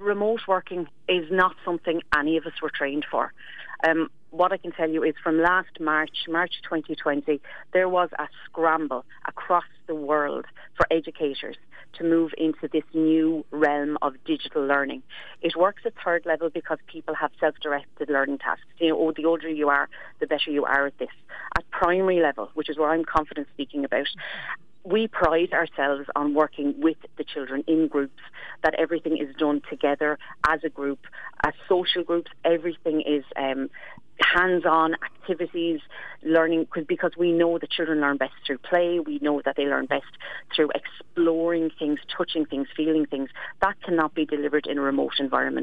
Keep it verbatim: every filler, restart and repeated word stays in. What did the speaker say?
remote working is not something any of us were trained for. Um, what I can tell you is from last March, March twenty twenty, there was a scramble across the world for educators to move into this new realm of digital learning. It works at third level because people have self-directed learning tasks. You know, oh, the older you are, the better you are at this. At primary level, which is what I'm confident speaking about, we pride ourselves on working with the children in groups, that everything is done together as a group, as social groups. Everything is um, hands-on activities, learning, because we know that children learn best through play. We know that they learn best through exploring things, touching things, feeling things. That cannot be delivered in a remote environment.